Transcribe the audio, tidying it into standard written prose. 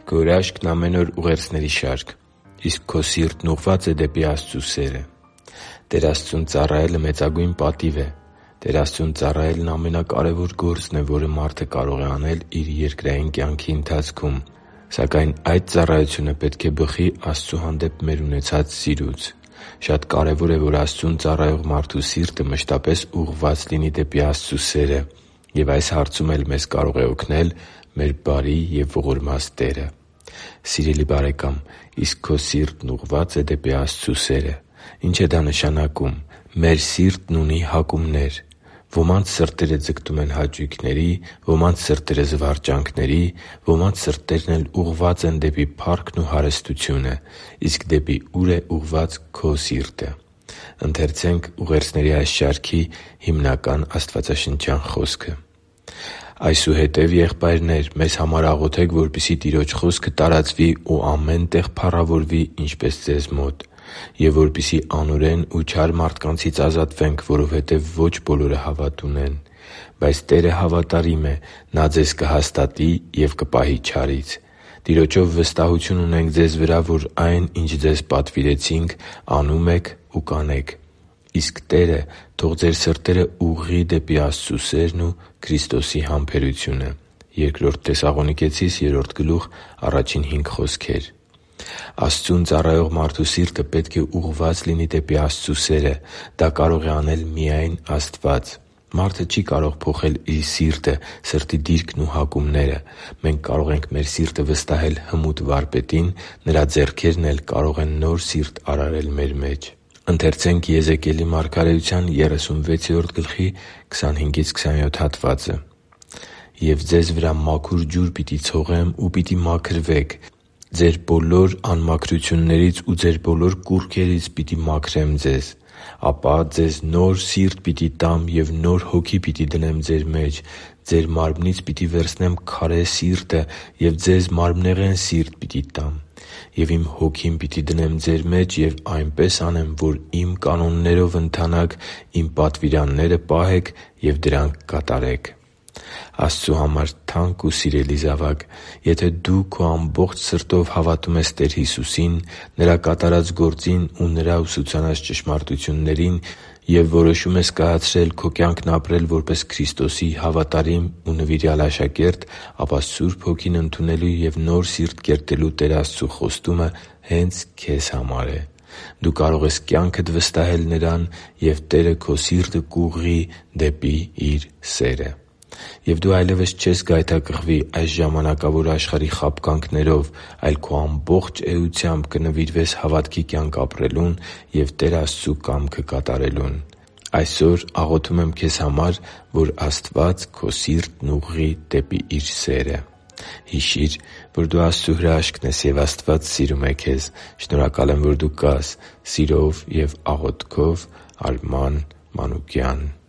Գորաշկն ամեն օր ուղերձների շարք։ Իսկ քո սիրտն ուղղված է դեպի Աստծու սերը։ Տեր Աստծուն ծառայելը մեծագույն պատիվ է։ Տեր Աստծուն ծառայելն ամենակարևոր գործն է, որը մարդը կարող է անել իր երկրային կյանքի ընթացքում։ Սակայն այդ ծառայությունը պետք է բխի Աստծու հանդեպ մեր ունեցած սիրուց։ Շատ կարևոր է, որ Աստծուն ծառայող մարդու սիրտը մշտապես ուղղված լինի դեպի Աստծու սերը։ Եվ այս հարցում էլ մեզ կարող է օգնել մեր բարի և ողորմած Տերը։ Սիրելի՛ բարեկամ, իսկ քո սիրտն ուղղվա՞ծ է դեպի Աստծու սերը։ Ի՞նչ է դա նշանակում։ Մեր սիրտն ունի հակումներ։ Ոմանց սրտերը ձգտում են հաճույքների, ոմանց սրտերը՝ զվարճանքների, ոմանց սրտերն էլ ուղղված են դեպի փառքն ու հարստությունը։ Իսկ դեպի ո՞ւր է ուղղված քո սիրտը։ «Այսուհետև, եղբայրնե՛ր, մեզ համար աղոթե՛ք, որպեսզի Տիրոջ խոսքը տարածվի ու ամեն տեղ փառավորվի, ինչպես ձեզ մոտ, և որպեսզի անօրեն ու չար մարդկանցից ազատվենք, որովհետև ոչ բոլորը հավատ ունեն։ Բայց Տերը հավատարիմ է. Նա ձեզ կհաստատի և կպահի չարից։ Տիրոջով վստահություն ունենք ձեզ վրա, որ այն, ինչ ձեզ պատվիրեցինք, անում եք ու կանեք։ Իսկ Տերը թող ձեր սրտերը ուղղի դեպի Աստծու սերն ու Քրիստոսի համբերությունը» Բ Թեսաղոնիկեցիս 3:1-5 խոսքեր։ Աստծուն ծառայող մարդու սիրտը պետք է ուղղված լինի դեպի Աստծու սերը։ Դա կարող է անել միայն Աստված։ Մարդը չի կարող փոխել իր սիրտը, սրտի դիրքն ու հակումները։ Մենք կարող ենք մեր սիրտը վստահել հմուտ Վարպետին, Նրա ձեռքերն էլ կարող են նոր սիրտ արարել մեր մեջ։ «Եվ ձեզ վրա մաքուր ջուր պիտի ցողեմ, ու պիտի մաքրվեք. ձեր բոլոր անմաքրություններից ու ձեր բոլոր կուռքերից պիտի մաքրեմ ձեզ։ Ապա ձեզ նոր սիրտ պիտի տամ և նոր հոգի պիտի դնեմ ձեր մեջ. ձեր մարմնից պիտի վերցնեմ քարե սիրտը և ձեզ մարմնեղեն սիրտ պիտի տամ։ Եվ իմ հոգին պիտի դնեմ ձեր մեջ և այնպես անեմ, որ իմ կանոններով ընթանաք, իմ պատվիրանները պահեք և դրանք կատարեք» (Եզեկիել 30:20-27): Աստծու համար թանկ ու սիրելի՛ զավակ, եթե դու քո ամբողջ սրտով հավատում ես Տեր Հիսուսին, Նրա կատարած գործին ու Նրա ուսուցանած ճշմարտություններին և որոշում ես կայացրել քո կյանքն ապրել որպես Քրիստոսի հավատարիմ ու նվիրյալ աշակերտ, ապա Սուրբ Հոգին ընդունելու և նոր սիրտ կերտելու Տեր Աստծու խոստումը հե՛նց քեզ համար է։ Դու կարող ես կյանքդ վստահել Նրան, և Տերը քո սիրտը կուղղի դեպի Իր սերը։ Եվ դու այլևս չես գայթակղվի այս ժամանակավոր աշխարհի խաբկանքներով, այլ քո ամբողջ էությամբ կնվիրվես հավատքի կյանք ապրելուն և Տեր Աստծու կամքը կատարելուն։ Այսօր աղոթում եմ քեզ համար, որ Աստված քո սիրտն ուղղի դեպի Իր սերը։ Հիշի՛ր, որ դու Աստծո հրաշքն ես, և Աստված սիրում է քեզ։ Շնորհակալ եմ, որ դու կա՛ս։ Սիրով և աղոթքով, Արման Մանուկյան։